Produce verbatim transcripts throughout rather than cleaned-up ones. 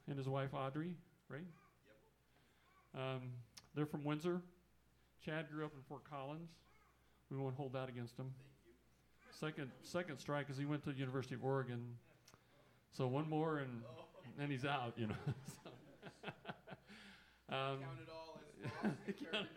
and his wife Audrey, right? Yep. Um, they're from Windsor. Chad grew up in Fort Collins. We won't hold that against him. Second second strike because he went to the University of Oregon. So one more and oh. then he's out, you know. so. um, Count it all as lost.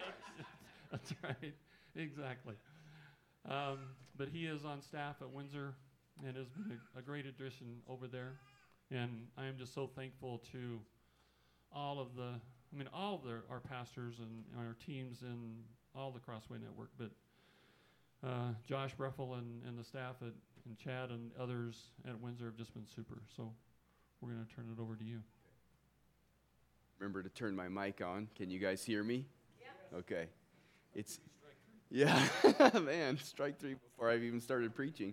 That's right, exactly. Um, but he is on staff at Windsor and has been a, a great addition over there. And I am just so thankful to all of the, I mean, all of the, our pastors and our teams and all the Crossway Network, but uh, Josh Breffel and, and the staff at, and Chad and others at Windsor have just been super. So we're going to turn it over to you. Remember to turn my mic on. Can you guys hear me? Yeah. Okay. It's, yeah, man, strike three before I've even started preaching.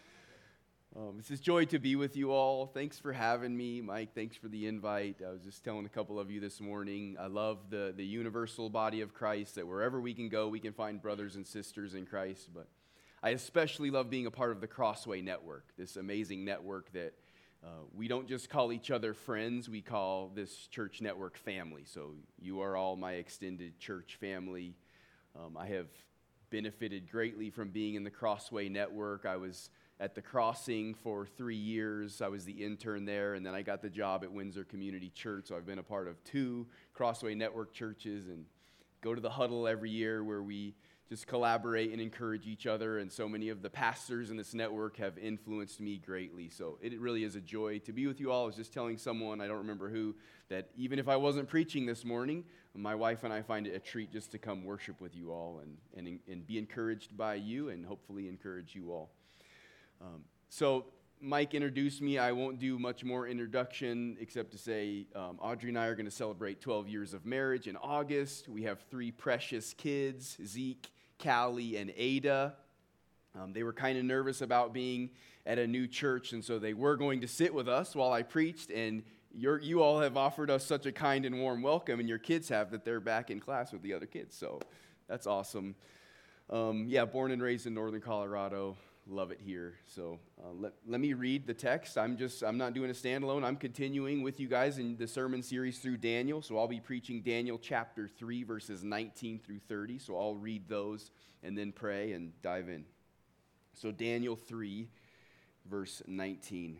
Um, it's a joy to be with you all. Thanks for having me. Mike, thanks for the invite. I was just telling a couple of you this morning, I love the, the universal body of Christ, that wherever we can go, we can find brothers and sisters in Christ. But I especially love being a part of the Crossway Network, this amazing network that uh, we don't just call each other friends, we call this church network family. So you are all my extended church family. Um, I have benefited greatly from being in the Crossway Network. I was at the Crossing for three years. I was the intern there, and then I got the job at Windsor Community Church. So I've been a part of two Crossway Network churches and go to the huddle every year where we just collaborate and encourage each other. And so many of the pastors in this network have influenced me greatly. So it really is a joy to be with you all. I was just telling someone, I don't remember who, that even if I wasn't preaching this morning, my wife and I find it a treat just to come worship with you all and, and, and be encouraged by you and hopefully encourage you all. Um, so Mike introduced me. I won't do much more introduction except to say um, Audrey and I are going to celebrate twelve years of marriage in August. We have three precious kids, Zeke, Callie, and Ada. Um, they were kind of nervous about being at a new church, and so they were going to sit with us while I preached, and you're, you all have offered us such a kind and warm welcome, and your kids have, that they're back in class with the other kids, so that's awesome. Um, yeah, born and raised in northern Colorado. Love it here. So uh, let, let me read the text. I'm just, I'm not doing a standalone. I'm continuing with you guys in the sermon series through Daniel. So I'll be preaching Daniel chapter three, verses nineteen through thirty. So I'll read those and then pray and dive in. So Daniel three, verse nineteen.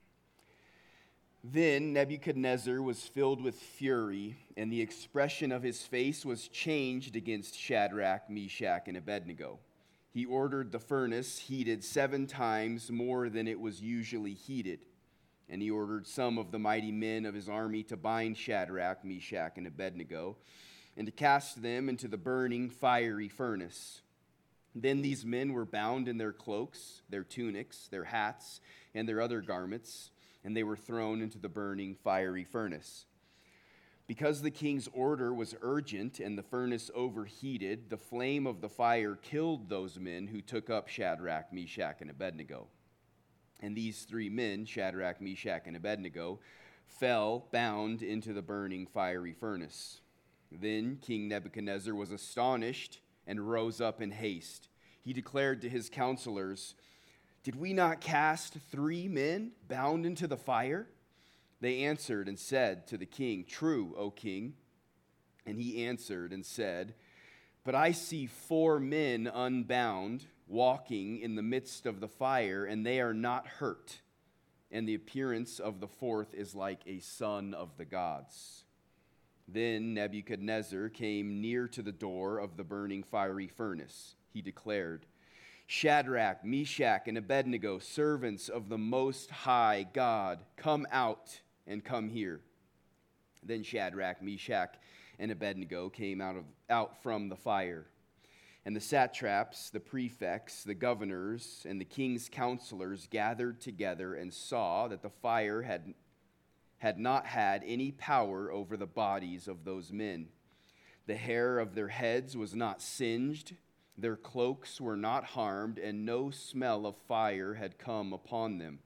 Then Nebuchadnezzar was filled with fury, and the expression of his face was changed against Shadrach, Meshach, and Abednego. He ordered the furnace heated seven times more than it was usually heated. And he ordered some of the mighty men of his army to bind Shadrach, Meshach, and Abednego, and to cast them into the burning fiery furnace. Then these men were bound in their cloaks, their tunics, their hats, and their other garments, and they were thrown into the burning fiery furnace. Because the king's order was urgent and the furnace overheated, the flame of the fire killed those men who took up Shadrach, Meshach, and Abednego. And these three men, Shadrach, Meshach, and Abednego, fell bound into the burning fiery furnace. Then King Nebuchadnezzar was astonished and rose up in haste. He declared to his counselors, "Did we not cast three men bound into the fire?" They answered and said to the king, "True, O king." And he answered and said, "But I see four men unbound, walking in the midst of the fire, and they are not hurt. And the appearance of the fourth is like a son of the gods." Then Nebuchadnezzar came near to the door of the burning fiery furnace. He declared, "Shadrach, Meshach, and Abednego, servants of the Most High God, come out and come here." Then Shadrach, Meshach, and Abednego came out of out from the fire. And the satraps, the prefects, the governors, and the king's counselors gathered together and saw that the fire had, had not had any power over the bodies of those men. The hair of their heads was not singed, their cloaks were not harmed, and no smell of fire had come upon them.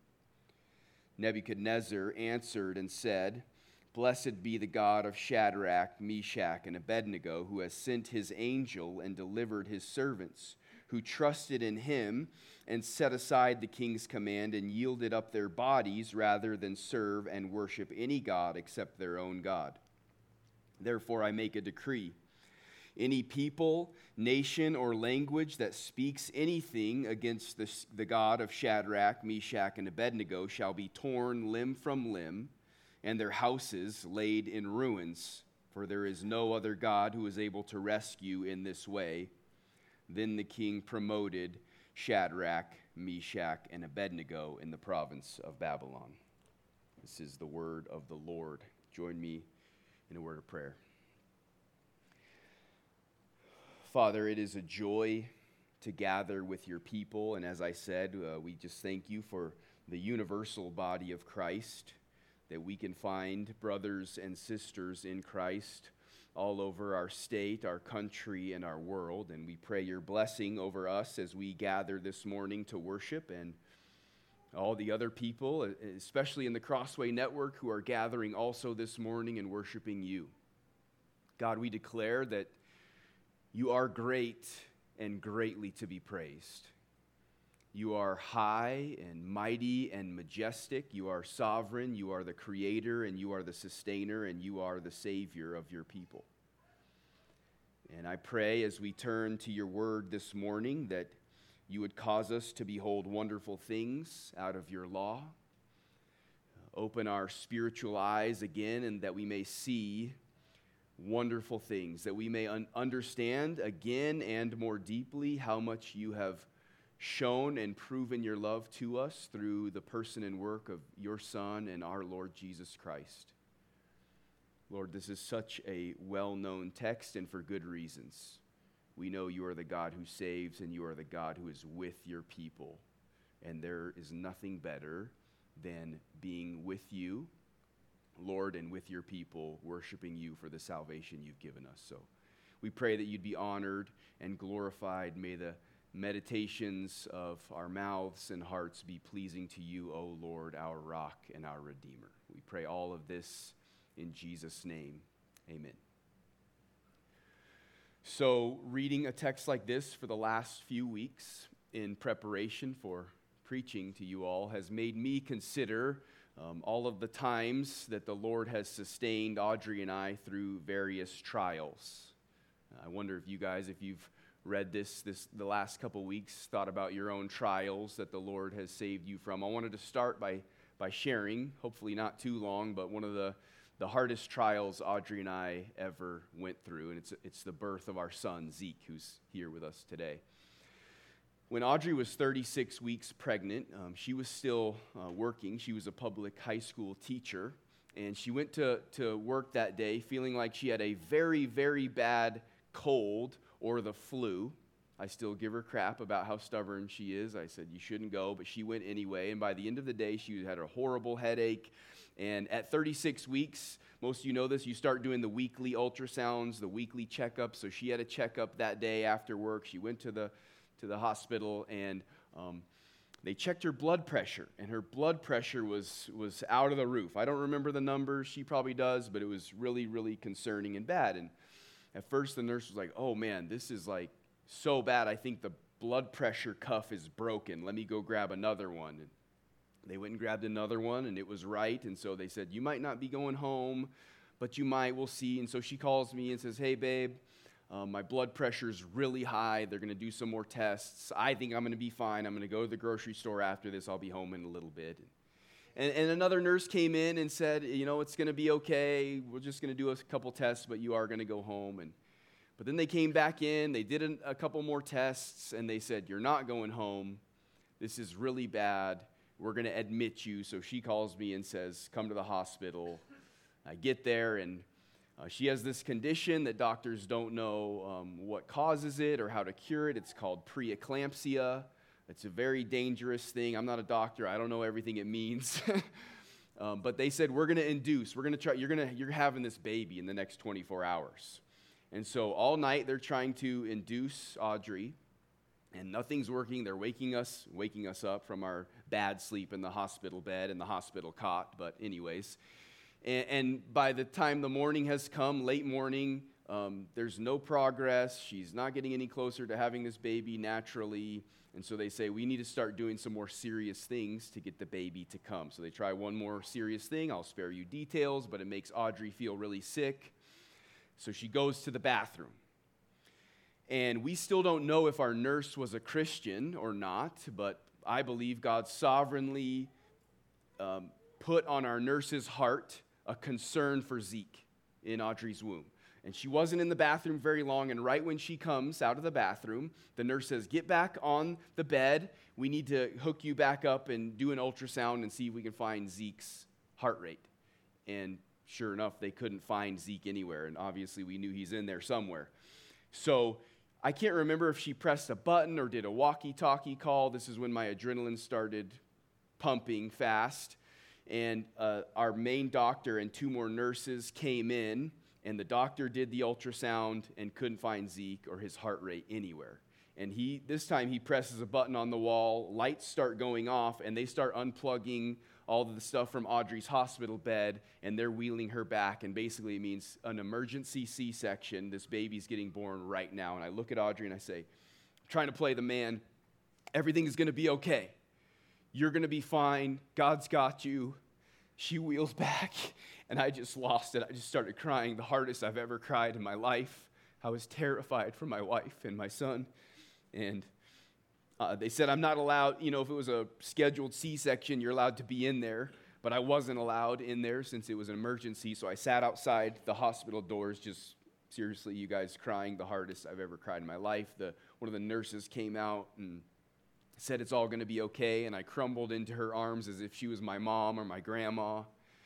Nebuchadnezzar answered and said, "Blessed be the God of Shadrach, Meshach, and Abednego, who has sent his angel and delivered his servants, who trusted in him and set aside the king's command and yielded up their bodies rather than serve and worship any god except their own God. Therefore I make a decree. Any people, nation, or language that speaks anything against the, the God of Shadrach, Meshach, and Abednego shall be torn limb from limb, and their houses laid in ruins, for there is no other God who is able to rescue in this way. Then the king promoted Shadrach, Meshach, and Abednego in the province of Babylon. This is the word of the Lord. Join me in a word of prayer. Father, it is a joy to gather with your people, and as I said, uh, we just thank you for the universal body of Christ, that we can find brothers and sisters in Christ all over our state, our country, and our world, and we pray your blessing over us as we gather this morning to worship, and all the other people, especially in the Crossway Network, who are gathering also this morning and worshiping you. God, we declare that you are great and greatly to be praised. You are high and mighty and majestic. You are sovereign. You are the creator and you are the sustainer and you are the savior of your people. And I pray as we turn to your word this morning that you would cause us to behold wonderful things out of your law. Open our spiritual eyes again and that we may see wonderful things, that we may un- understand again and more deeply how much you have shown and proven your love to us through the person and work of your Son and our Lord Jesus Christ. Lord, this is such a well-known text and for good reasons. We know you are the God who saves and you are the God who is with your people. And there is nothing better than being with you, Lord, and with your people, worshiping you for the salvation you've given us. So we pray that you'd be honored and glorified. May the meditations of our mouths and hearts be pleasing to you, O Lord, our rock and our Redeemer. We pray all of this in Jesus' name. Amen. So reading a text like this for the last few weeks in preparation for preaching to you all has made me consider Um, all of the times that the Lord has sustained Audrey and I through various trials. I wonder if you guys, if you've read this, this the last couple weeks, thought about your own trials that the Lord has saved you from. I wanted to start by by sharing, hopefully not too long, but one of the, the hardest trials Audrey and I ever went through, and it's it's the birth of our son, Zeke, who's here with us today. When Audrey was thirty-six weeks pregnant, um, she was still uh, working. She was a public high school teacher, and she went to, to work that day feeling like she had a very, very bad cold or the flu. I still give her crap about how stubborn she is. I said, you shouldn't go, but she went anyway, and by the end of the day, she had a horrible headache, and at thirty-six weeks, most of you know this, you start doing the weekly ultrasounds, the weekly checkups, so she had a checkup that day after work. She went to the to the hospital, and um, they checked her blood pressure, and her blood pressure was was out of the roof. I don't remember the numbers. She probably does, but it was really, really concerning and bad. And at first, the nurse was like, oh, man, this is like so bad. I think the blood pressure cuff is broken. Let me go grab another one. And they went and grabbed another one, and it was right. And so they said, you might not be going home, but you might. We'll see. And so she calls me and says, hey, babe, Um, my blood pressure is really high. They're going to do some more tests. I think I'm going to be fine. I'm going to go to the grocery store after this. I'll be home in a little bit. And, and another nurse came in and said, you know, it's going to be okay. We're just going to do a couple tests, but you are going to go home. And But then they came back in. They did an, a couple more tests, and they said, you're not going home. This is really bad. We're going to admit you. So she calls me and says, come to the hospital. I get there, and Uh, she has this condition that doctors don't know um, what causes it or how to cure it. It's called preeclampsia. It's a very dangerous thing. I'm not a doctor. I don't know everything it means. um, but they said, we're going to induce. We're going to try. You're going to. You're having this baby in the next twenty-four hours. And so all night they're trying to induce Audrey, and nothing's working. They're waking us, waking us up from our bad sleep in the hospital bed and the hospital cot. But anyways. And by the time the morning has come, late morning, Um, there's no progress. She's not getting any closer to having this baby naturally. And so they say, we need to start doing some more serious things to get the baby to come. So they try one more serious thing. I'll spare you details, but it makes Audrey feel really sick. So she goes to the bathroom. And we still don't know if our nurse was a Christian or not, but I believe God sovereignly um, put on our nurse's heart a concern for Zeke in Audrey's womb. And she wasn't in the bathroom very long, and right when she comes out of the bathroom, the nurse says, get back on the bed. We need to hook you back up and do an ultrasound and see if we can find Zeke's heart rate. And sure enough, they couldn't find Zeke anywhere, and obviously we knew he's in there somewhere. So I can't remember if she pressed a button or did a walkie-talkie call. This is when my adrenaline started pumping fast. And uh, our main doctor and two more nurses came in, and the doctor did the ultrasound and couldn't find Zeke or his heart rate anywhere. And he this time he presses a button on the wall, lights start going off, and they start unplugging all of the stuff from Audrey's hospital bed, and they're wheeling her back, and basically it means an emergency C-section. This baby's getting born right now. And I look at Audrey and I say, I'm trying to play the man, everything is going to be okay. You're going to be fine. God's got you. She wheels back, and I just lost it. I just started crying, the hardest I've ever cried in my life. I was terrified for my wife and my son. And uh, they said I'm not allowed, you know, if it was a scheduled C-section, you're allowed to be in there. But I wasn't allowed in there since it was an emergency. So I sat outside the hospital doors, just seriously, you guys, crying the hardest I've ever cried in my life. The, one of the nurses came out and said it's all going to be okay, and I crumbled into her arms as if she was my mom or my grandma.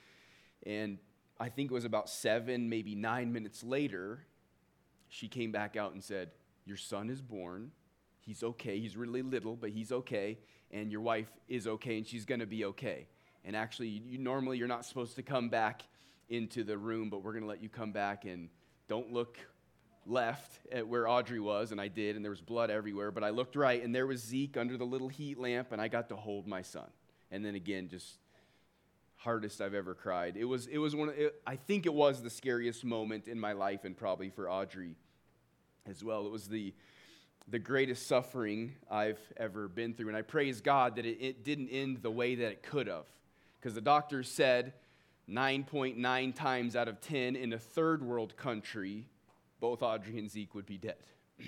And I think it was about seven, maybe nine minutes later, she came back out and said, your son is born. He's okay. He's really little, but he's okay. And your wife is okay, and she's going to be okay. And actually, you, normally you're not supposed to come back into the room, but we're going to let you come back, and don't look left at where Audrey was, and I did, and there was blood everywhere, but I looked right, and there was Zeke under the little heat lamp, and I got to hold my son. And then again, just hardest I've ever cried. It was, it was one of, it, I think it was the scariest moment in my life, and probably for Audrey as well. It was the, the greatest suffering I've ever been through, and I praise God that it, it didn't end the way that it could have, because the doctors said nine point nine times out of ten in a third world country, both Audrey and Zeke would be dead.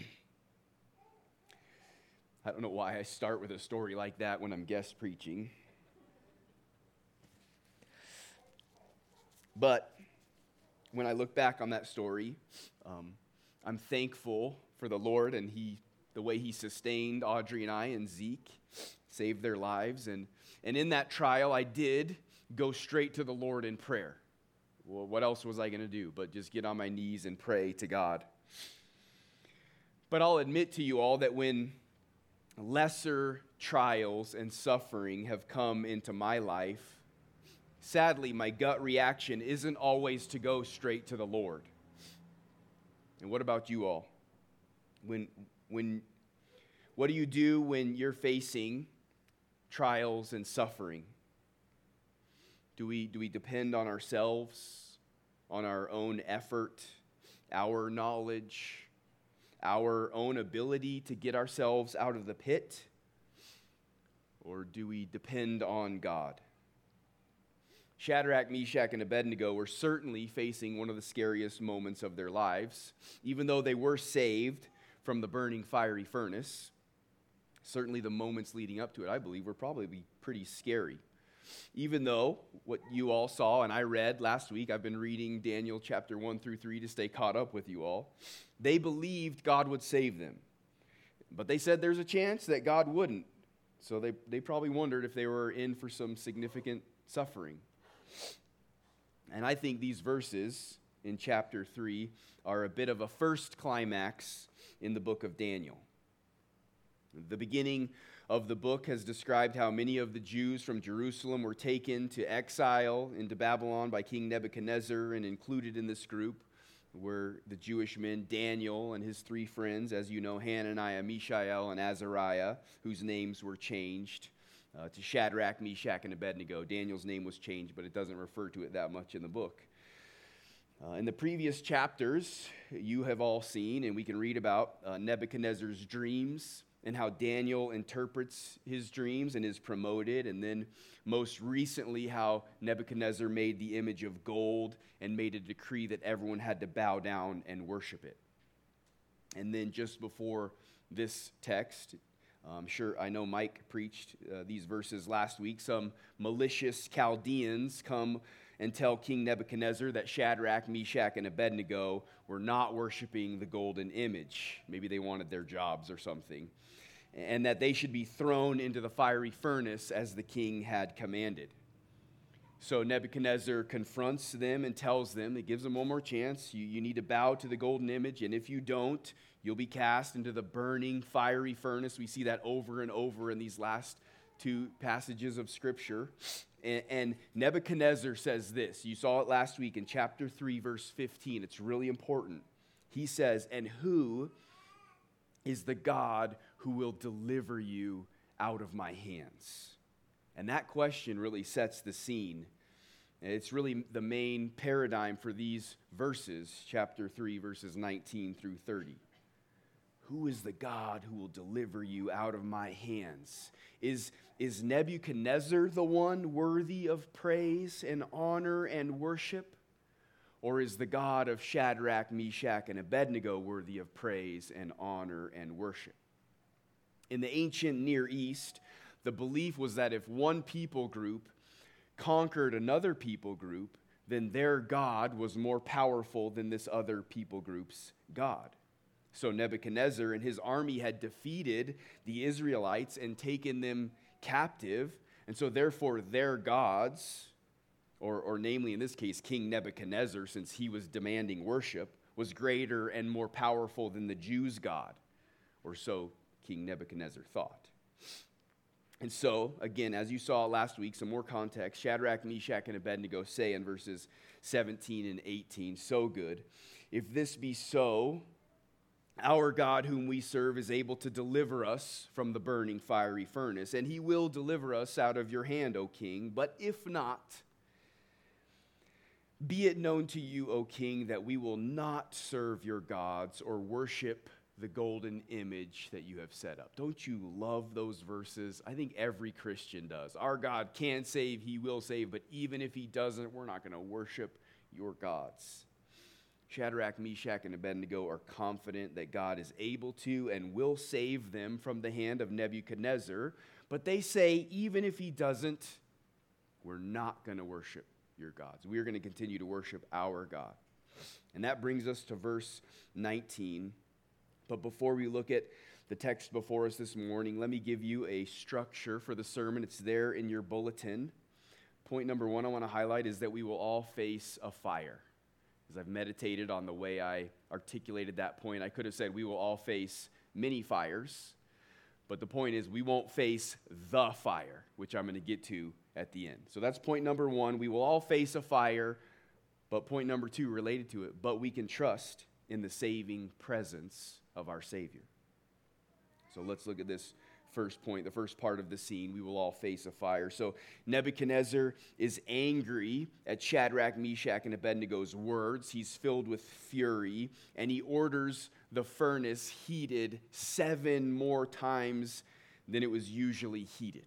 I don't know why I start with a story like that when I'm guest preaching. But when I look back on that story, um, I'm thankful for the Lord and he, the way he sustained Audrey and I and Zeke, saved their lives. And, and in that trial, I did go straight to the Lord in prayer. Well, what else was I going to do but just get on my knees and pray to God? But I'll admit to you all that when lesser trials and suffering have come into my life, sadly, my gut reaction isn't always to go straight to the Lord. And what about you all? When, when, what do you do when you're facing trials and suffering? Do we, do we depend on ourselves, on our own effort, our knowledge, our own ability to get ourselves out of the pit? Or do we depend on God? Shadrach, Meshach, and Abednego were certainly facing one of the scariest moments of their lives. Even though they were saved from the burning fiery furnace, certainly the moments leading up to it, I believe, were probably pretty scary. Even though what you all saw and I read last week, I've been reading Daniel chapter one through three to stay caught up with you all. They believed God would save them. But they said there's a chance that God wouldn't. So they, they probably wondered if they were in for some significant suffering. And I think these verses in chapter three are a bit of a first climax in the book of Daniel. The beginning of the book has described how many of the Jews from Jerusalem were taken to exile into Babylon by King Nebuchadnezzar, and included in this group were the Jewish men Daniel and his three friends, as you know, Hananiah, Mishael, and Azariah, whose names were changed uh, to Shadrach, Meshach, and Abednego. Daniel's name was changed, but it doesn't refer to it that much in the book. Uh, in the previous chapters, you have all seen, and we can read about uh, Nebuchadnezzar's dreams and how Daniel interprets his dreams and is promoted. And then most recently, how Nebuchadnezzar made the image of gold and made a decree that everyone had to bow down and worship it. And then just before this text, I'm sure I know Mike preached uh, these verses last week, some malicious Chaldeans come and tell King Nebuchadnezzar that Shadrach, Meshach, and Abednego were not worshiping the golden image. Maybe they wanted their jobs or something. And that they should be thrown into the fiery furnace as the king had commanded. So Nebuchadnezzar confronts them and tells them, it gives them one more chance, you, you need to bow to the golden image, and if you don't, you'll be cast into the burning fiery furnace. We see that over and over in these last two passages of Scripture. And, and Nebuchadnezzar says this. You saw it last week in chapter three, verse fifteen. It's really important. He says, and who is the God who will deliver you out of my hands? And that question really sets the scene. It's really the main paradigm for these verses, chapter three, verses nineteen through thirty. Who is the God who will deliver you out of my hands? Is, is Nebuchadnezzar the one worthy of praise and honor and worship? Or is the God of Shadrach, Meshach, and Abednego worthy of praise and honor and worship? In the ancient Near East, the belief was that if one people group conquered another people group, then their God was more powerful than this other people group's God. So Nebuchadnezzar and his army had defeated the Israelites and taken them captive, and so therefore their gods, or, or namely in this case King Nebuchadnezzar, since he was demanding worship, was greater and more powerful than the Jews' God, or so King Nebuchadnezzar thought. And so, again, as you saw last week, some more context, Shadrach, Meshach, and Abednego say in verses seventeen and eighteen, so good, if this be so, our God whom we serve is able to deliver us from the burning fiery furnace, and he will deliver us out of your hand, O king. But if not, be it known to you, O king, that we will not serve your gods or worship the golden image that you have set up. Don't you love those verses? I think every Christian does. Our God can save, he will save, but even if he doesn't, we're not going to worship your gods. Shadrach, Meshach, and Abednego are confident that God is able to and will save them from the hand of Nebuchadnezzar, but they say, even if he doesn't, we're not going to worship your gods. We are going to continue to worship our God. And that brings us to verse nineteen. But before we look at the text before us this morning, let me give you a structure for the sermon. It's there in your bulletin. Point number one I want to highlight is that we will all face a fire. As I've meditated on the way I articulated that point, I could have said we will all face many fires, but the point is we won't face the fire, which I'm going to get to at the end. So that's point number one. We will all face a fire, but point number two related to it, but we can trust in the saving presence of our Savior. So let's look at this first point, the first part of the scene. We will all face a fire. So Nebuchadnezzar is angry at Shadrach, Meshach, and Abednego's words. He's filled with fury, and he orders the furnace heated seven more times than it was usually heated.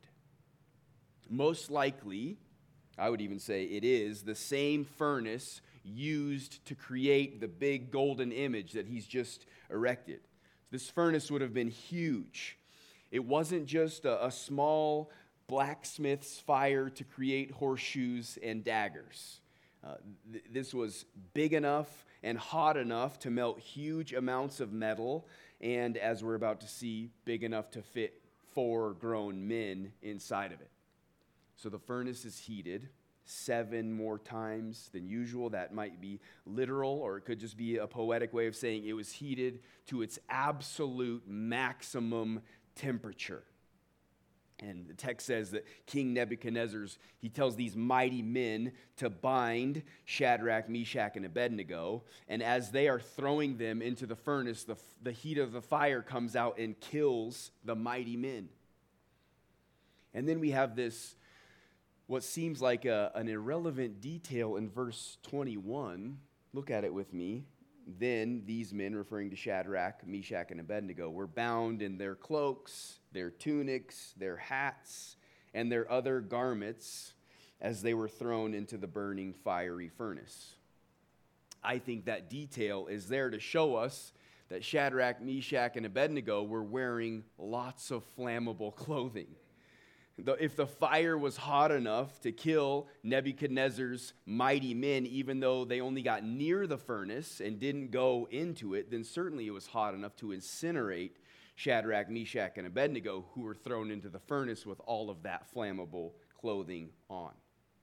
Most likely, I would even say it is the same furnace used to create the big golden image that he's just erected. This furnace would have been huge. It wasn't just a, a small blacksmith's fire to create horseshoes and daggers. Uh, th- this was big enough and hot enough to melt huge amounts of metal, and as we're about to see, big enough to fit four grown men inside of it. So the furnace is heated seven more times than usual. That might be literal, or it could just be a poetic way of saying it was heated to its absolute maximum temperature. And the text says that King Nebuchadnezzar's, he tells these mighty men to bind Shadrach, Meshach, and Abednego. And as they are throwing them into the furnace, the, the heat of the fire comes out and kills the mighty men. And then we have this, what seems like a, an irrelevant detail in verse twenty-one, Look at it with me. Then these men, referring to Shadrach, Meshach, and Abednego, were bound in their cloaks, their tunics, their hats, and their other garments as they were thrown into the burning fiery furnace. I think that detail is there to show us that Shadrach, Meshach, and Abednego were wearing lots of flammable clothing. If the fire was hot enough to kill Nebuchadnezzar's mighty men, even though they only got near the furnace and didn't go into it, then certainly it was hot enough to incinerate Shadrach, Meshach, and Abednego, who were thrown into the furnace with all of that flammable clothing on.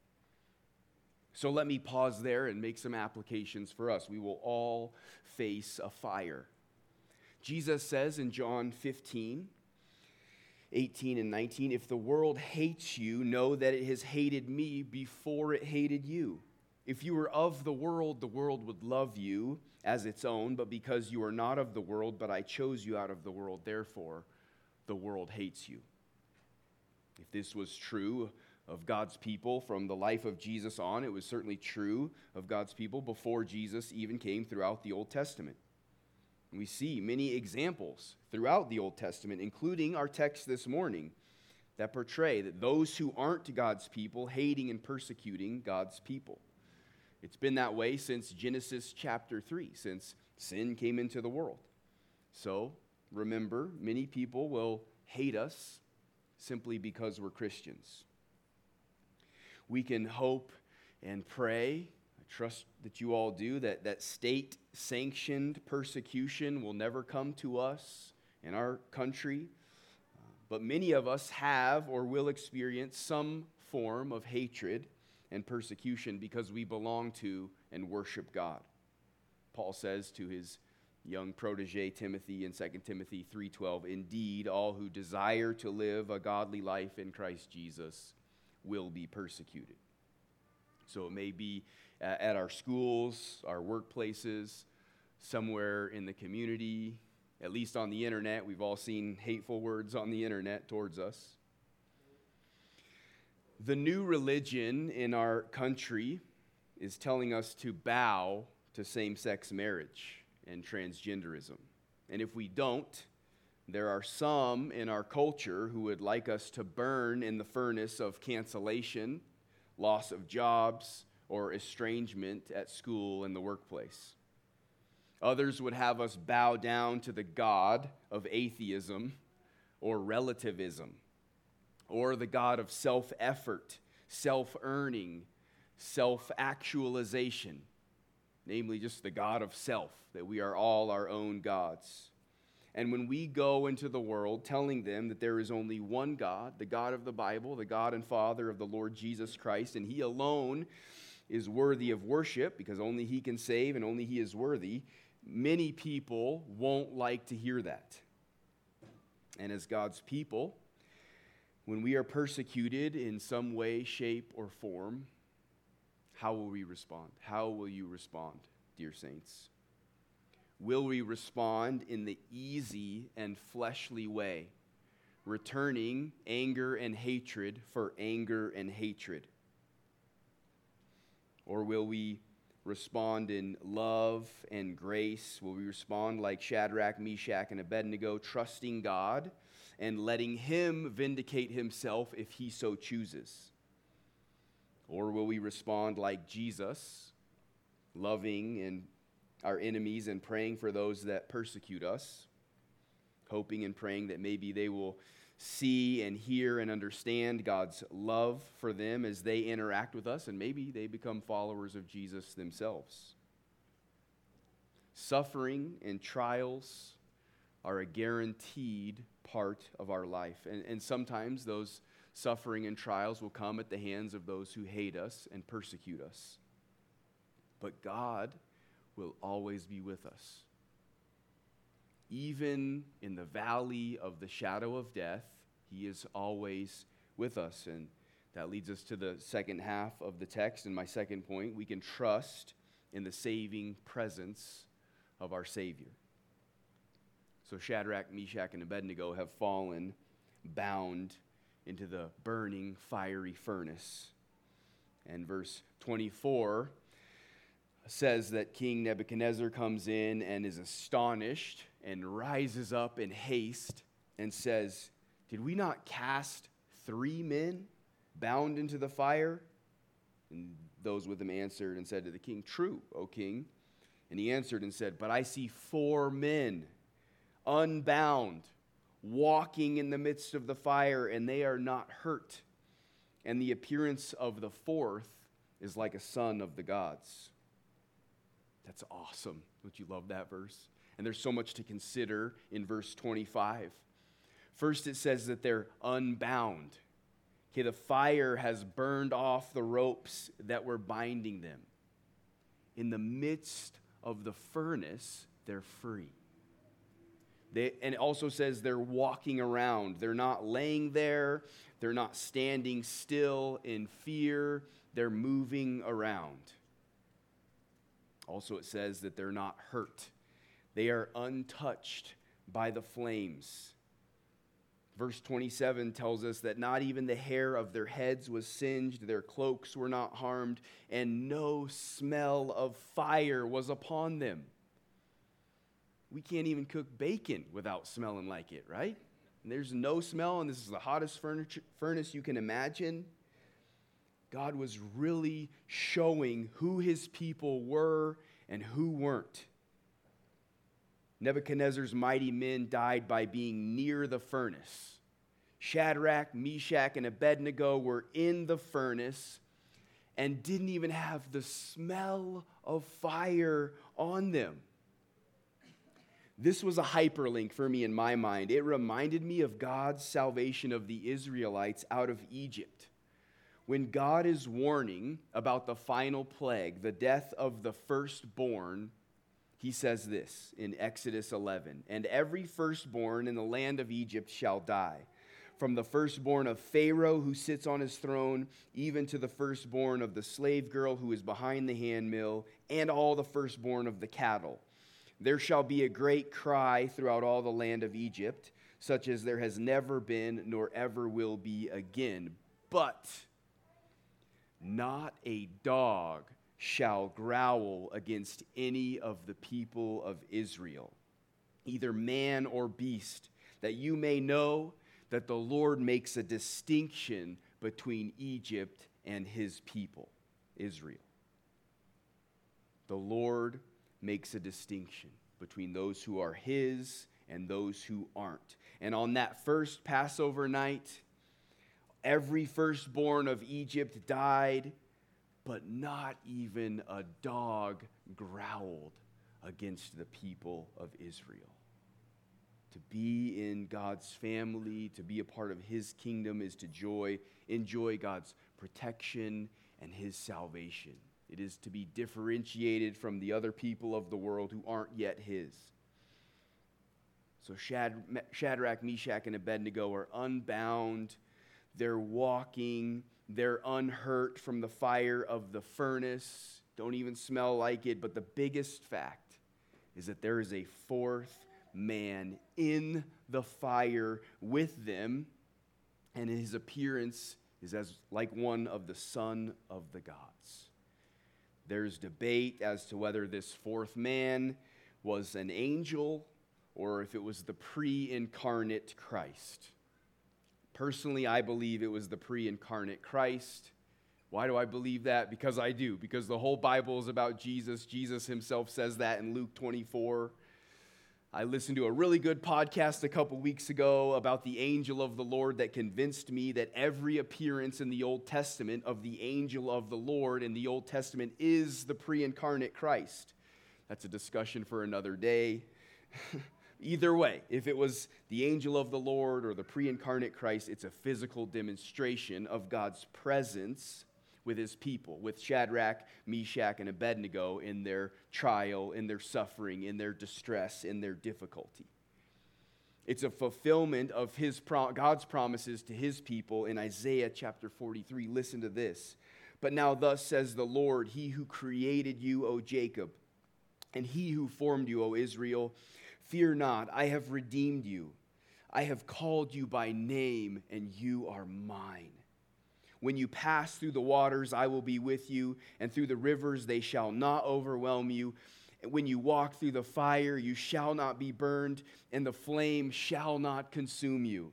So let me pause there and make some applications for us. We will all face a fire. Jesus says in John fifteen, eighteen and nineteen, if the world hates you, know that it has hated me before it hated you. If you were of the world, the world would love you as its own, but because you are not of the world, but I chose you out of the world, therefore the world hates you. If this was true of God's people from the life of Jesus on, it was certainly true of God's people before Jesus even came throughout the Old Testament. We see many examples throughout the Old Testament, including our text this morning, that portray that those who aren't God's people hating and persecuting God's people. It's been that way since Genesis chapter three, since sin came into the world. So, remember, many people will hate us simply because we're Christians. We can hope and pray, I trust that you all do, that, that state-sanctioned persecution will never come to us in our country. Uh, but many of us have or will experience some form of hatred and persecution because we belong to and worship God. Paul says to his young protege Timothy in Second Timothy three twelve, indeed, all who desire to live a godly life in Christ Jesus will be persecuted. So it may be at our schools, our workplaces, somewhere in the community, at least on the internet. We've all seen hateful words on the internet towards us. The new religion in our country is telling us to bow to same-sex marriage and transgenderism. And if we don't, there are some in our culture who would like us to burn in the furnace of cancellation, loss of jobs, or estrangement at school and the workplace. Others would have us bow down to the god of atheism or relativism, or the god of self-effort, self-earning, self-actualization, namely just the god of self, that we are all our own gods. And when we go into the world telling them that there is only one God, the God of the Bible, the God and Father of the Lord Jesus Christ, and He alone is worthy of worship because only He can save and only He is worthy, many people won't like to hear that. And as God's people, when we are persecuted in some way, shape, or form, how will we respond? How will you respond, dear saints? Will we respond in the easy and fleshly way, returning anger and hatred for anger and hatred? Or will we respond in love and grace? Will we respond like Shadrach, Meshach, and Abednego, trusting God and letting Him vindicate Himself if He so chooses? Or will we respond like Jesus, loving and our enemies and praying for those that persecute us, hoping and praying that maybe they will see and hear and understand God's love for them as they interact with us, and maybe they become followers of Jesus themselves. Suffering and trials are a guaranteed part of our life, and, and sometimes those suffering and trials will come at the hands of those who hate us and persecute us. But God will always be with us. Even in the valley of the shadow of death, He is always with us. And that leads us to the second half of the text. And my second point, we can trust in the saving presence of our Savior. So Shadrach, Meshach, and Abednego have fallen bound into the burning fiery furnace. And verse twenty-four says that King Nebuchadnezzar comes in and is astonished and rises up in haste and says, "Did we not cast three men bound into the fire?" And those with him answered and said to the king, "True, O king." And he answered and said, "But I see four men unbound, walking in the midst of the fire, and they are not hurt. And the appearance of the fourth is like a son of the gods." That's awesome. Don't you love that verse? And there's so much to consider in verse twenty-five. First, it says that they're unbound. Okay, the fire has burned off the ropes that were binding them. In the midst of the furnace, they're free. They, and it also says they're walking around. They're not laying there. They're not standing still in fear. They're moving around. Also, it says that they're not hurt. They are untouched by the flames. Verse twenty-seven tells us that not even the hair of their heads was singed, their cloaks were not harmed, and no smell of fire was upon them. We can't even cook bacon without smelling like it, right? And there's no smell, and this is the hottest furnace you can imagine. God was really showing who his people were and who weren't. Nebuchadnezzar's mighty men died by being near the furnace. Shadrach, Meshach, and Abednego were in the furnace and didn't even have the smell of fire on them. This was a hyperlink for me in my mind. It reminded me of God's salvation of the Israelites out of Egypt. When God is warning about the final plague, the death of the firstborn, he says this in Exodus eleven, "And every firstborn in the land of Egypt shall die, from the firstborn of Pharaoh who sits on his throne, even to the firstborn of the slave girl who is behind the handmill, and all the firstborn of the cattle. There shall be a great cry throughout all the land of Egypt, such as there has never been nor ever will be again. But not a dog shall growl against any of the people of Israel, either man or beast, that you may know that the Lord makes a distinction between Egypt and his people, Israel." The Lord makes a distinction between those who are his and those who aren't. And on that first Passover night, every firstborn of Egypt died, but not even a dog growled against the people of Israel. To be in God's family, to be a part of his kingdom, is to joy, enjoy God's protection and his salvation. It is to be differentiated from the other people of the world who aren't yet his. So Shadrach, Meshach, and Abednego are unbound. They're walking. They're unhurt from the fire of the furnace. Don't even smell like it. But the biggest fact is that there is a fourth man in the fire with them, and his appearance is as like one of the Son of the gods. There's debate as to whether this fourth man was an angel or if it was the pre-incarnate Christ. Personally, I believe it was the pre-incarnate Christ. Why do I believe that? Because I do. Because the whole Bible is about Jesus. Jesus himself says that in Luke twenty-four. I listened to a really good podcast a couple weeks ago about the angel of the Lord that convinced me that every appearance in the Old Testament of the angel of the Lord in the Old Testament is the pre-incarnate Christ. That's a discussion for another day. Either way, if it was the angel of the Lord or the pre-incarnate Christ, it's a physical demonstration of God's presence with his people, with Shadrach, Meshach, and Abednego in their trial, in their suffering, in their distress, in their difficulty. It's a fulfillment of his God's promises to his people in Isaiah chapter forty-three. Listen to this. "But now thus says the Lord, he who created you, O Jacob, and he who formed you, O Israel, fear not, I have redeemed you. I have called you by name, and you are mine. When you pass through the waters, I will be with you, and through the rivers, they shall not overwhelm you. When you walk through the fire, you shall not be burned, and the flame shall not consume you.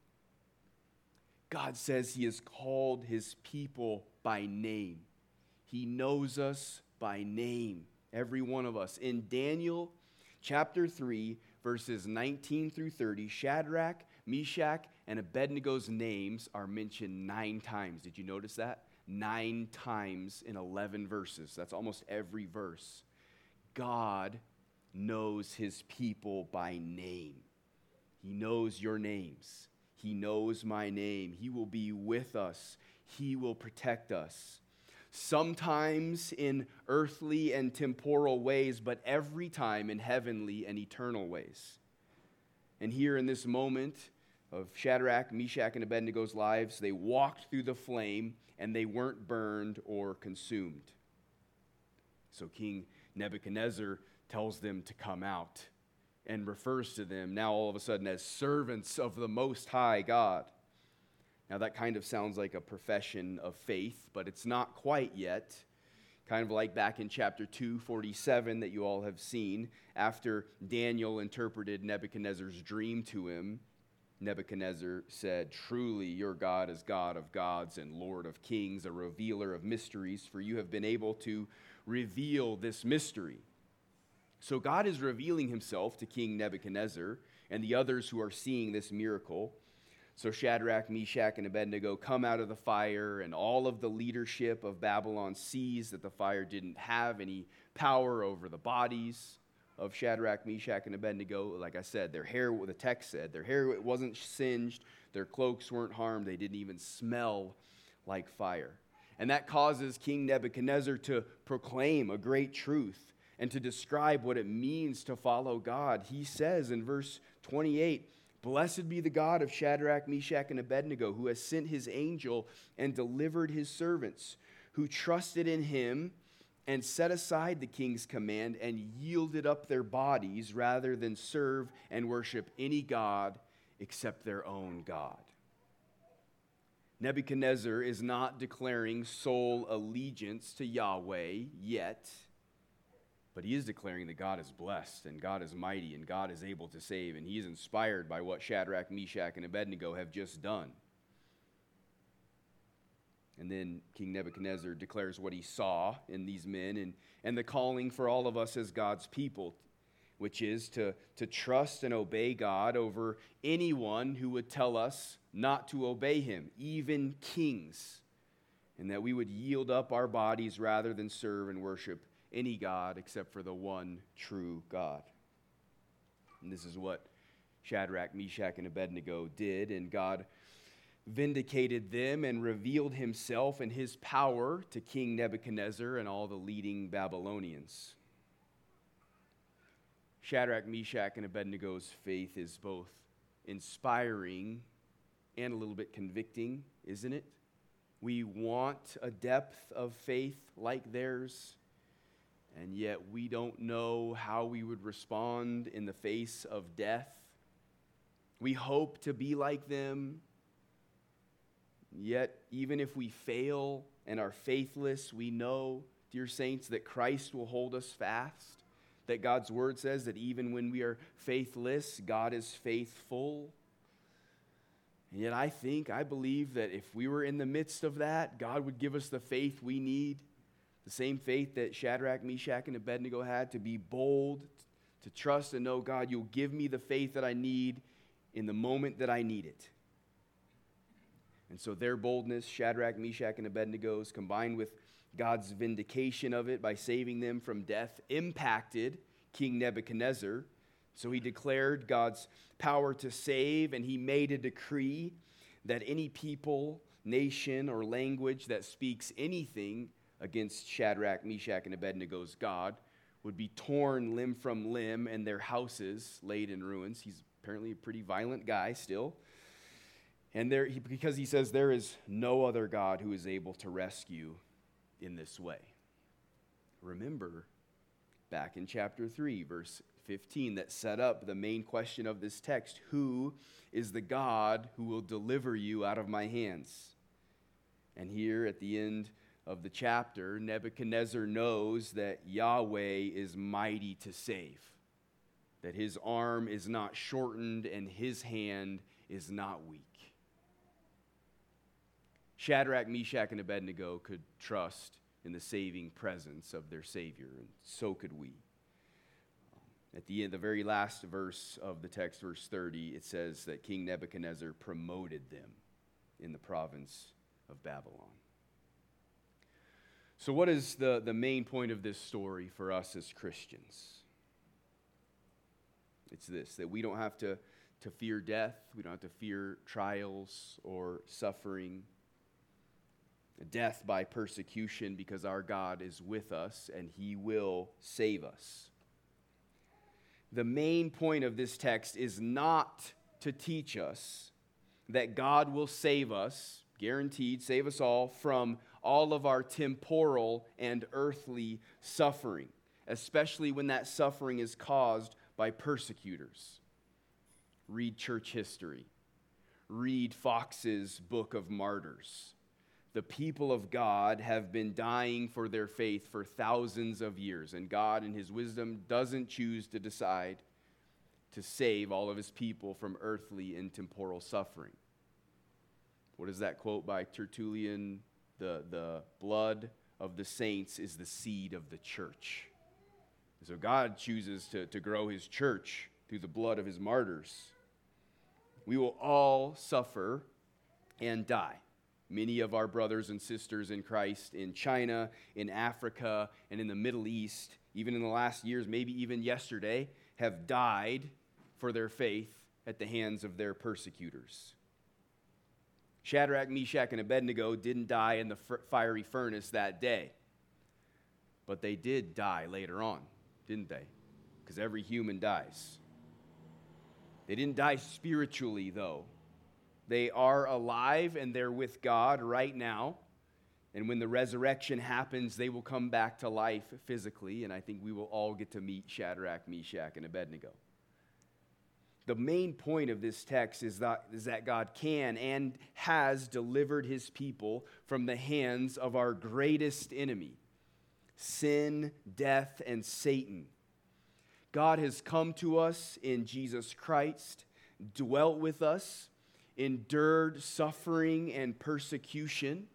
God says he has called his people by name. He knows us by name, every one of us. In Daniel chapter three, verses nineteen through thirty, Shadrach, Meshach, and Abednego's names are mentioned nine times. Did you notice that? Nine times in eleven verses. That's almost every verse. God knows his people by name. He knows your names. He knows my name. He will be with us. He will protect us. Sometimes in earthly and temporal ways, but every time in heavenly and eternal ways. And here in this moment of Shadrach, Meshach, and Abednego's lives, they walked through the flame and they weren't burned or consumed. So King Nebuchadnezzar tells them to come out and refers to them now all of a sudden as servants of the Most High God. Now that kind of sounds like a profession of faith, but it's not quite yet. Kind of like back in chapter two forty-seven that you all have seen, after Daniel interpreted Nebuchadnezzar's dream to him, Nebuchadnezzar said, "Truly your God is God of gods and Lord of kings, a revealer of mysteries, for you have been able to reveal this mystery." So God is revealing himself to King Nebuchadnezzar and the others who are seeing this miracle. So Shadrach, Meshach, and Abednego come out of the fire, and all of the leadership of Babylon sees that the fire didn't have any power over the bodies of Shadrach, Meshach, and Abednego. Like I said, their hair, the text said, their hair wasn't singed, their cloaks weren't harmed, they didn't even smell like fire. And that causes King Nebuchadnezzar to proclaim a great truth and to describe what it means to follow God. He says in verse twenty-eight, "Blessed be the God of Shadrach, Meshach, and Abednego, who has sent his angel and delivered his servants, who trusted in him and set aside the king's command and yielded up their bodies rather than serve and worship any god except their own God." Nebuchadnezzar is not declaring sole allegiance to Yahweh yet, but he is declaring that God is blessed and God is mighty and God is able to save, and he is inspired by what Shadrach, Meshach, and Abednego have just done. And then King Nebuchadnezzar declares what he saw in these men and, and the calling for all of us as God's people, which is to, to trust and obey God over anyone who would tell us not to obey him, even kings, and that we would yield up our bodies rather than serve and worship any God except for the one true God. And this is what Shadrach, Meshach, and Abednego did, and God vindicated them and revealed himself and his power to King Nebuchadnezzar and all the leading Babylonians. Shadrach, Meshach, and Abednego's faith is both inspiring and a little bit convicting, isn't it? We want a depth of faith like theirs, and yet we don't know how we would respond in the face of death. We hope to be like them, yet even if we fail and are faithless, we know, dear saints, that Christ will hold us fast, that God's word says that even when we are faithless, God is faithful. And yet I think, I believe that if we were in the midst of that, God would give us the faith we need, the same faith that Shadrach, Meshach, and Abednego had, to be bold, to trust and know, God, you'll give me the faith that I need in the moment that I need it. And so their boldness, Shadrach, Meshach, and Abednego's, combined with God's vindication of it by saving them from death, impacted King Nebuchadnezzar. So he declared God's power to save, and he made a decree that any people, nation, or language that speaks anything against Shadrach, Meshach, and Abednego's God would be torn limb from limb and their houses laid in ruins. He's apparently a pretty violent guy still. And there, he, because he says there is no other God who is able to rescue in this way. Remember, back in chapter three, verse fifteen, that set up the main question of this text: who is the God who will deliver you out of my hands? And here at the end of the chapter, Nebuchadnezzar knows that Yahweh is mighty to save, that his arm is not shortened and his hand is not weak. Shadrach, Meshach, and Abednego could trust in the saving presence of their Savior, and so could we. At the end, the very last verse of the text, verse thirty, it says that King Nebuchadnezzar promoted them in the province of Babylon. So what is the, the main point of this story for us as Christians? It's this, that we don't have to, to fear death, we don't have to fear trials or suffering, death by persecution, because our God is with us and he will save us. The main point of this text is not to teach us that God will save us, guaranteed, save us all, from all of our temporal and earthly suffering, especially when that suffering is caused by persecutors. Read church history. Read Fox's Book of Martyrs. The people of God have been dying for their faith for thousands of years, and God, in his wisdom, doesn't choose to decide to save all of his people from earthly and temporal suffering. What is that quote by Tertullian? The, the blood of the saints is the seed of the church. So God chooses to, to grow his church through the blood of his martyrs. We will all suffer and die. Many of our brothers and sisters in Christ in China, in Africa, and in the Middle East, even in the last years, maybe even yesterday, have died for their faith at the hands of their persecutors. Shadrach, Meshach, and Abednego didn't die in the fiery furnace that day, but they did die later on, didn't they? Because every human dies. They didn't die spiritually, though. They are alive and they're with God right now. And when the resurrection happens, they will come back to life physically. And I think we will all get to meet Shadrach, Meshach, and Abednego. The main point of this text is that, is that God can and has delivered his people from the hands of our greatest enemy, sin, death, and Satan. God has come to us in Jesus Christ, dwelt with us, endured suffering and persecution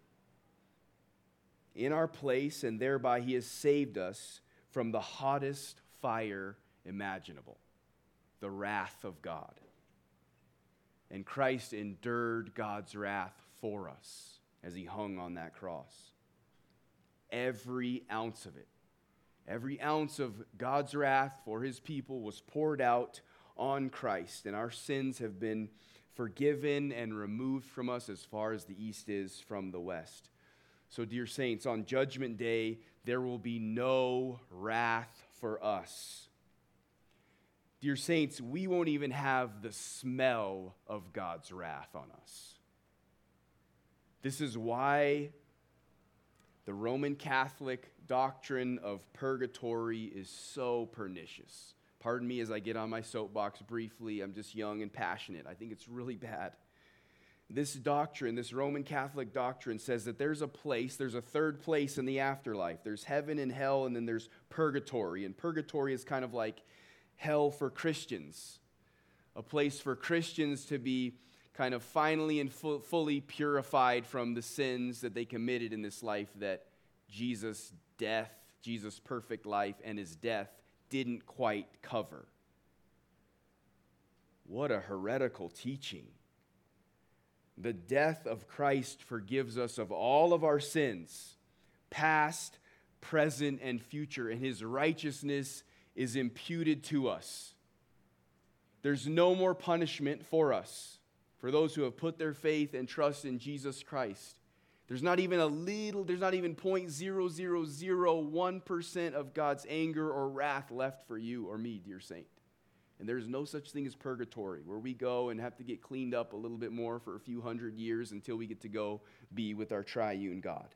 in our place, and thereby he has saved us from the hottest fire imaginable, the wrath of God. And Christ endured God's wrath for us as he hung on that cross. Every ounce of it, every ounce of God's wrath for his people was poured out on Christ, and our sins have been forgiven and removed from us as far as the east is from the west. So, dear saints, on Judgment Day, there will be no wrath for us. Dear saints, we won't even have the smell of God's wrath on us. This is why the Roman Catholic doctrine of purgatory is so pernicious. Pardon me as I get on my soapbox briefly. I'm just young and passionate. I think it's really bad. This doctrine, this Roman Catholic doctrine, says that there's a place, there's a third place in the afterlife. There's heaven and hell, and then there's purgatory. And purgatory is kind of like hell for Christians, a place for Christians to be kind of finally and fu- fully purified from the sins that they committed in this life that Jesus' death, Jesus' perfect life, and his death didn't quite cover. What a heretical teaching. The death of Christ forgives us of all of our sins, past, present, and future, and his righteousness is imputed to us. There's no more punishment for us, for those who have put their faith and trust in Jesus Christ. There's not even a little, there's not even zero point zero zero zero one percent of God's anger or wrath left for you or me, dear saint. And there's no such thing as purgatory, where we go and have to get cleaned up a little bit more for a few hundred years until we get to go be with our triune God.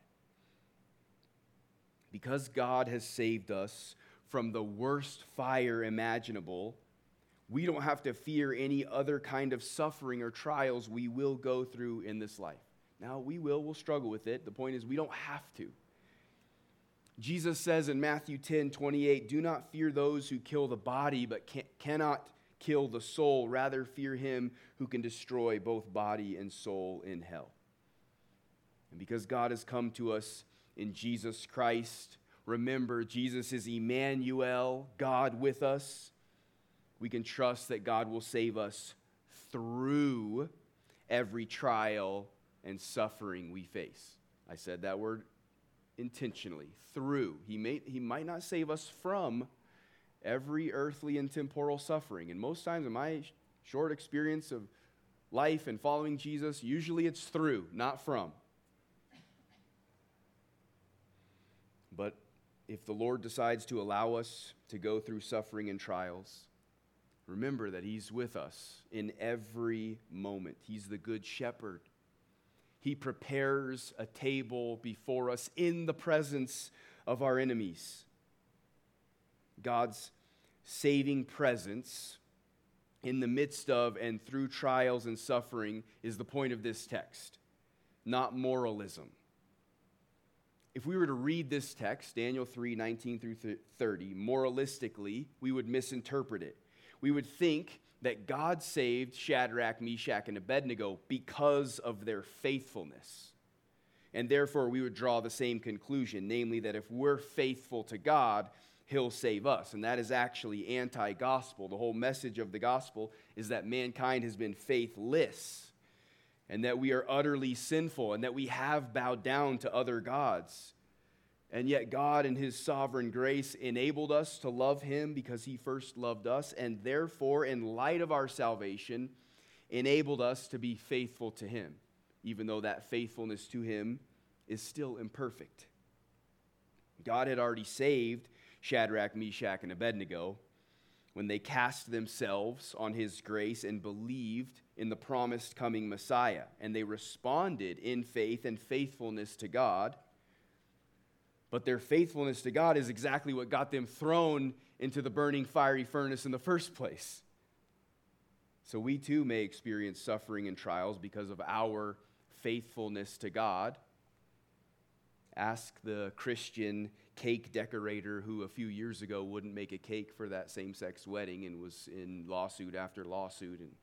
Because God has saved us from the worst fire imaginable, we don't have to fear any other kind of suffering or trials we will go through in this life. Now, we will, we'll struggle with it. The point is, we don't have to. Jesus says in Matthew ten twenty-eight, do not fear those who kill the body, but can, cannot kill the soul. Rather, fear him who can destroy both body and soul in hell. And because God has come to us in Jesus Christ, remember, Jesus is Emmanuel, God with us. We can trust that God will save us through every trial and suffering we face. I said that word intentionally, through. He may, he might not save us from every earthly and temporal suffering. And most times in my short experience of life and following Jesus, usually it's through, not from. But if the Lord decides to allow us to go through suffering and trials, remember that he's with us in every moment. He's the good shepherd. He prepares a table before us in the presence of our enemies. God's saving presence in the midst of and through trials and suffering is the point of this text, not moralism. If we were to read this text, Daniel three nineteen through thirty, moralistically, we would misinterpret it. We would think that God saved Shadrach, Meshach, and Abednego because of their faithfulness. And therefore, we would draw the same conclusion, namely that if we're faithful to God, he'll save us. And that is actually anti-gospel. The whole message of the gospel is that mankind has been faithless, and that we are utterly sinful, and that we have bowed down to other gods. And yet God in his sovereign grace enabled us to love him because he first loved us, and therefore, in light of our salvation, enabled us to be faithful to him, even though that faithfulness to him is still imperfect. God had already saved Shadrach, Meshach, and Abednego when they cast themselves on his grace and believed in the promised coming Messiah, and they responded in faith and faithfulness to God. But their faithfulness to God is exactly what got them thrown into the burning fiery furnace in the first place. So we too may experience suffering and trials because of our faithfulness to God. Ask the Christian cake decorator who a few years ago wouldn't make a cake for that same-sex wedding and was in lawsuit after lawsuit. And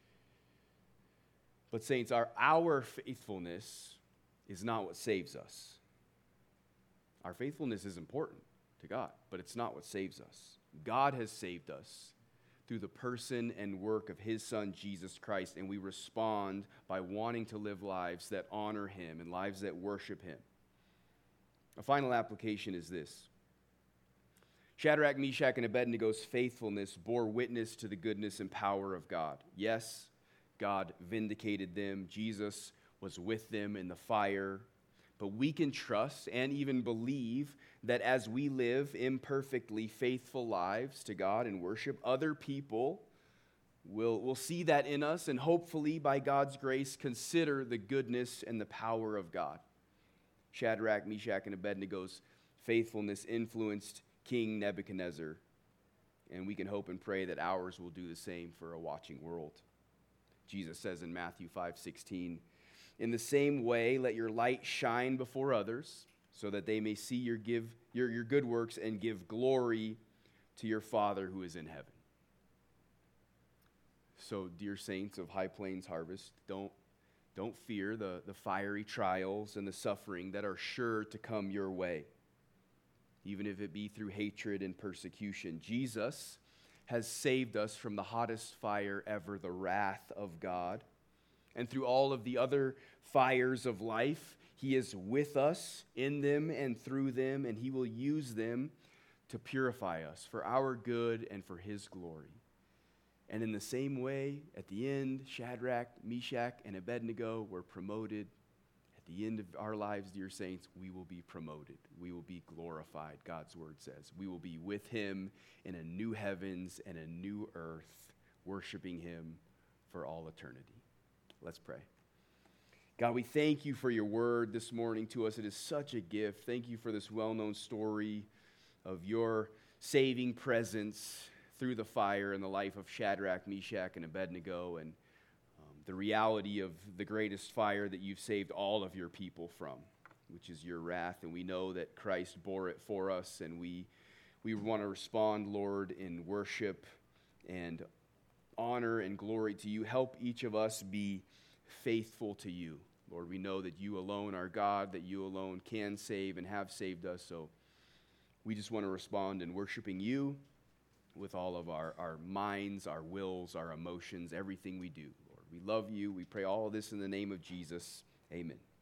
But saints, our, our faithfulness is not what saves us. Our faithfulness is important to God, but it's not what saves us. God has saved us through the person and work of his Son, Jesus Christ, and we respond by wanting to live lives that honor him and lives that worship him. A final application is this. Shadrach, Meshach, and Abednego's faithfulness bore witness to the goodness and power of God. Yes, God vindicated them. Jesus was with them in the fire. But we can trust and even believe that as we live imperfectly faithful lives to God and worship, other people will, will see that in us and hopefully, by God's grace, consider the goodness and the power of God. Shadrach, Meshach, and Abednego's faithfulness influenced King Nebuchadnezzar, and we can hope and pray that ours will do the same for a watching world. Jesus says in Matthew five sixteen, in the same way, let your light shine before others, so that they may see your give your, your good works and give glory to your Father who is in heaven. So, dear saints of High Plains Harvest, don't, don't fear the, the fiery trials and the suffering that are sure to come your way, even if it be through hatred and persecution. Jesus has saved us from the hottest fire ever, the wrath of God. And through all of the other fires of life, he is with us in them and through them, and he will use them to purify us for our good and for his glory. And in the same way, at the end, Shadrach, Meshach, and Abednego were promoted. At the end of our lives, dear saints, we will be promoted. We will be glorified, God's word says. We will be with him in a new heavens and a new earth, worshiping him for all eternity. Let's pray. God, we thank you for your word this morning to us. It is such a gift. Thank you for this well-known story of your saving presence through the fire in the life of Shadrach, Meshach, and Abednego. And um, the reality of the greatest fire that you've saved all of your people from, which is your wrath. And we know that Christ bore it for us, and we we want to respond, Lord, in worship and honor and glory to you. Help each of us be faithful to you. Lord, we know that you alone are God, that you alone can save and have saved us. So we just want to respond in worshiping you with all of our, our minds, our wills, our emotions, everything we do. Lord, we love you. We pray all of this in the name of Jesus. Amen.